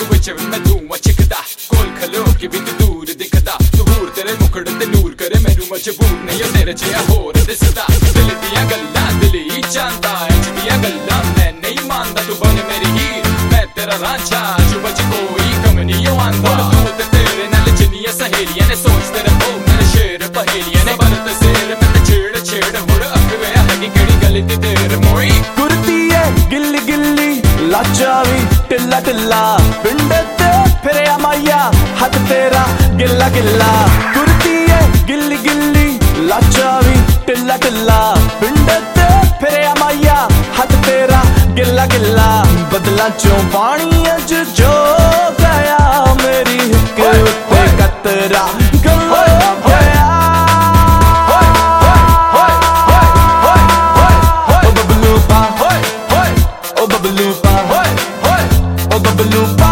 विच मैं धुआं छिकदा कोल खलो के बिंद दूर दिखदा तूर तेरे मुखड़ ते नूर करे मैनू मजबूर नहीं तेरे च होर दिसदा दिल दियां गल्लां दिल ही चांदा इंज दियां गल्लां मैं नहीं मानदा तू बन मेरी हीर मैं तेरा रांझा शुभ च कोई कम नहीं आंदा तू ते तेरे नाल जिन्नियां सहेलियां ने सोचदे रहो मेरे शेर पहेलियां ने बनत शेर मैं ते छेड़ छेड़ हुण अख गया है कि केड़ी गल दी तेर मोई कुर्ती है गिल्ली गिल्ली लाचा भी टिल्ला टिल्ला पिंड ते फिरया माया हथ तेरा गिल्ला गिल्ला कुर्ती है गिल्ली गिल्ली लाचा भी टिल्ला टिल्ला पिंड ते फिरया माया हथ तेरा गिल्ला गिल्ला बदला चों पानी अज जो गया मेरी हिक उत्ते कतरा गलो गया ओ बबलू पा ओ बबलू पा ओ बबलू पा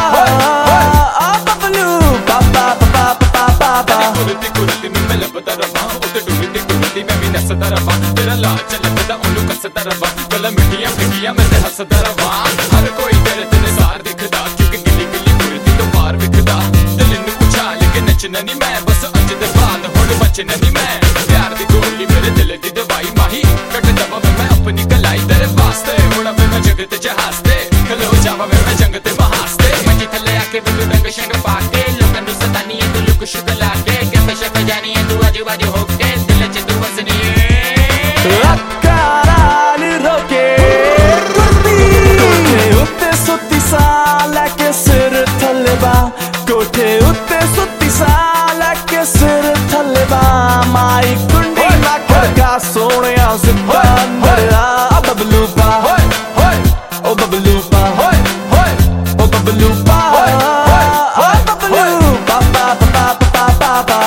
कुर्ती मैं लभदा रवां उत्ते डुलदी मैं भी नसदा रवां तेरा लाज लगदा ओनू कसदा रवां गल्लां मिठियां फिकियां मैं ते हसदा रवां हर कोई तेरे ते निसार दिखदा क्योंकि गिल्ली गिल्ली कुर्ती तो पार विखदा दिल नू उछाल के नचना नहीं मैं बस अज दे बाद हुण बचना नहीं मैं प्यार दी गोली मेरे दिल दी दवाई माही कट दवा मैं अपनी कलाई तेरे वास्ते हुण मैं जगत जहाज ते खलो जावा मैं जंग ते महास्ते मैं थल्ले आके बिंदु रंग शंग पाके लोकां नू सतानी तू लुक शुक लाके जानी है तू आजू बाजू होके दिल च तू वसनी अक्काराल रोके कुर्ती कोठे उत्ते सुत्ती सा लैके सिर थल्ले बा कोठे उत्ते सुत्ती सा लैके सिर थल्ले बा माई कुंडी ना खड़का सोहणिया जिंदा अंदरा बबलू पा ओ बबलू पा ओ बबलू पा ओ बबलू पा पा पा पा पा पा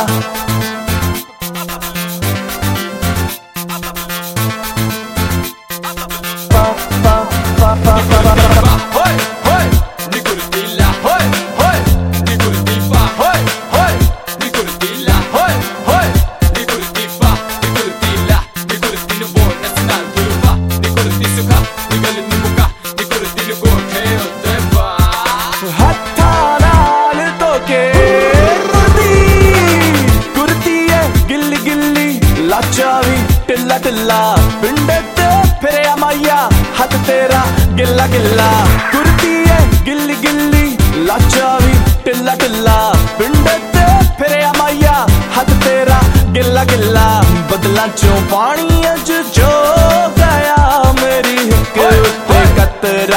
लाचा भी टिल्ला टिल्ला पिंड ते फिरया माया हथ तेरा गिल्ला गिल्ला कुर्ती है गिल्ली गिल्ली लाचा भी टिल्ला टिल्ला पिंड ते फिरया माया हथ तेरा गिल्ला गिल्ला बदला चों पानी अज जो गया मेरी हिक उत्ते कतरा